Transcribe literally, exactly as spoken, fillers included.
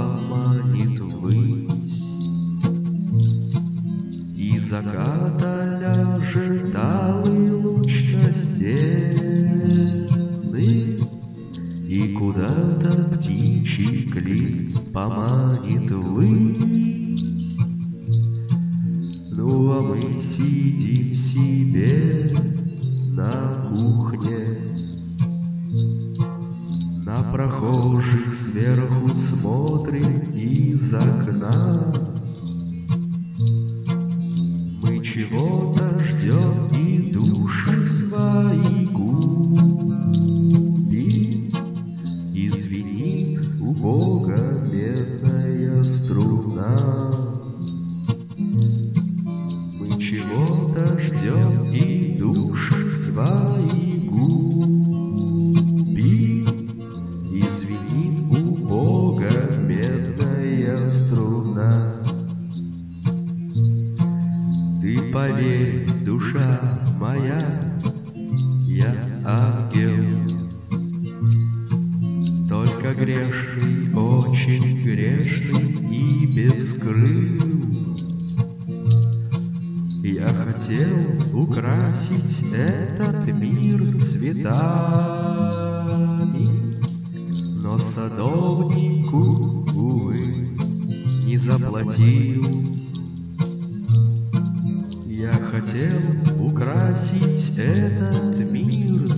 поманит ввысь. И заката ляжет алый луч на стены, и куда-то птичий клик поманит ввысь. Ну а мы сидим себе на кухне, на прохожих сверху смотрим из окна. Мы чего-то ждем и души свои губим. И звенит у Бога медная струна. Мы чего-то ждем и души свои губим. И звенит у Бога медная струна. Ты поверь, душа моя, я ангел, только грешный, очень грешный и без крыл. Я хотел украсить этот мир цветами, но садовнику, увы, не заплатил. Я хотел украсить этот мир